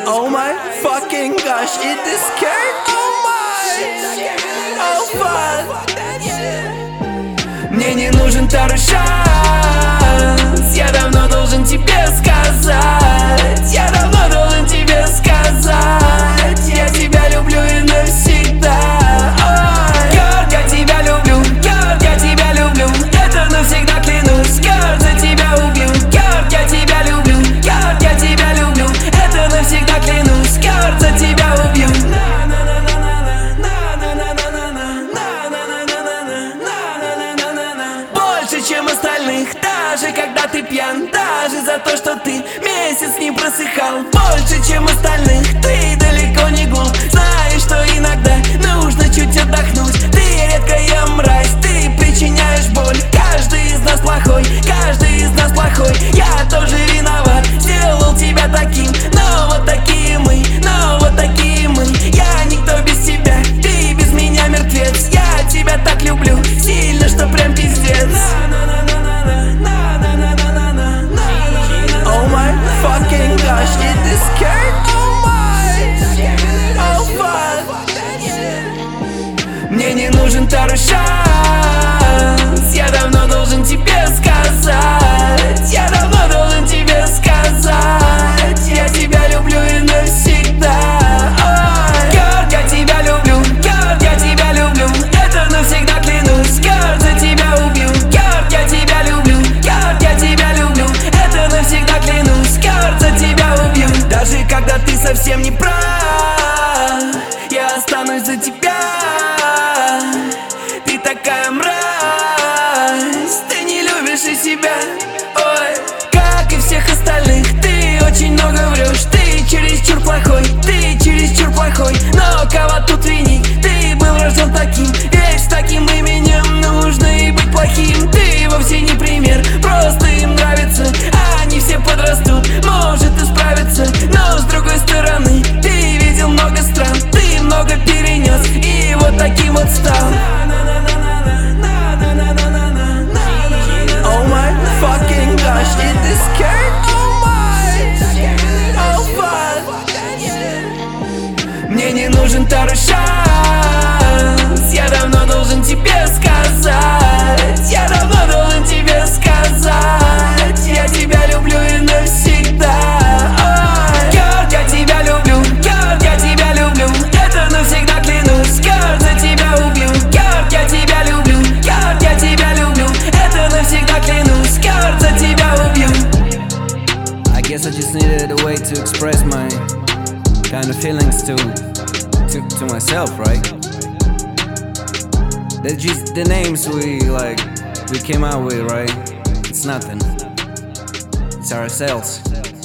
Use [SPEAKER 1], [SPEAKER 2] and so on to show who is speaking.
[SPEAKER 1] Oh my fucking gosh, it is scared. Oh my, oh fuck. Мне не нужен второй шанс. Я давно должен тебе сказать. Я давно должен тебе сказать. Я тебя люблю и навсегда. Girl, я тебя люблю. Girl, я тебя люблю. Это навсегда клянусь. Girl, за тебя убью. Girl, я тебя люблю. Girl, я тебя люблю. Это навсегда клянусь. Girl, за тебя убью. Больше, чем остальных, даже когда ты пьян. Даже за то, что ты месяц не просыхал. Больше, чем остальных, ты далеко не глуп. Знаешь, что иногда нужно чуть отдохнуть. Ты редкая мразь, ты причиняешь боль. Каждый из нас плохой, каждый из нас плохой. Я тоже виноват, сделал тебя таким. Но вот такие мы, но вот такие мы. Я никто без тебя, ты без меня мертвец. Я тебя так люблю, сильно, что прям пиздец. Oh my fucking gosh, it is scared. Oh my, oh fuck. Мне не нужен второй шанс. Я давно должен тебе сказать. Я давно должен тебе сказать. Я тебя люблю и навсегда. Girl, я тебя люблю. Girl, я тебя люблю. Это навсегда клянусь. Girl, за тебя убью. Girl, я тебя люблю. Girl, я тебя люблю. Это навсегда клянусь. Girl, за тебя убью. Даже когда ты совсем не прав, я останусь за тебя. Ты такая мразь, ты не любишь и себя. Ой, как и всех остальных, ты очень много врешь. Ты чересчур плохой, ты чересчур плохой. Но кого тут винить? Ты был рожден таким, ведь с таким именем нужно и быть плохим. Ты вовсе не пример, просто им нравится. Они все подрастут, может исправиться. Но с другой стороны, ты видел много стран, ты много перенес и вот таким вот стал. Oh my fucking gosh, it is scared. Oh my, oh fuck. Мне не нужен второй шанс. Я давно должен тебе сказать. Я давно должен тебе сказать. Я тебя люблю и навсегда. Girl, я тебя люблю. Girl, я тебя люблю. Это навсегда клянусь. Girl, за тебя убью. Girl, я тебя люблю. Girl, я тебя люблю. Это навсегда клянусь. Girl, за тебя убью.
[SPEAKER 2] I guess I just needed a way to express my kind of feelings to myself, right? They're just the names we came out with, right? It's nothing. It's ourselves.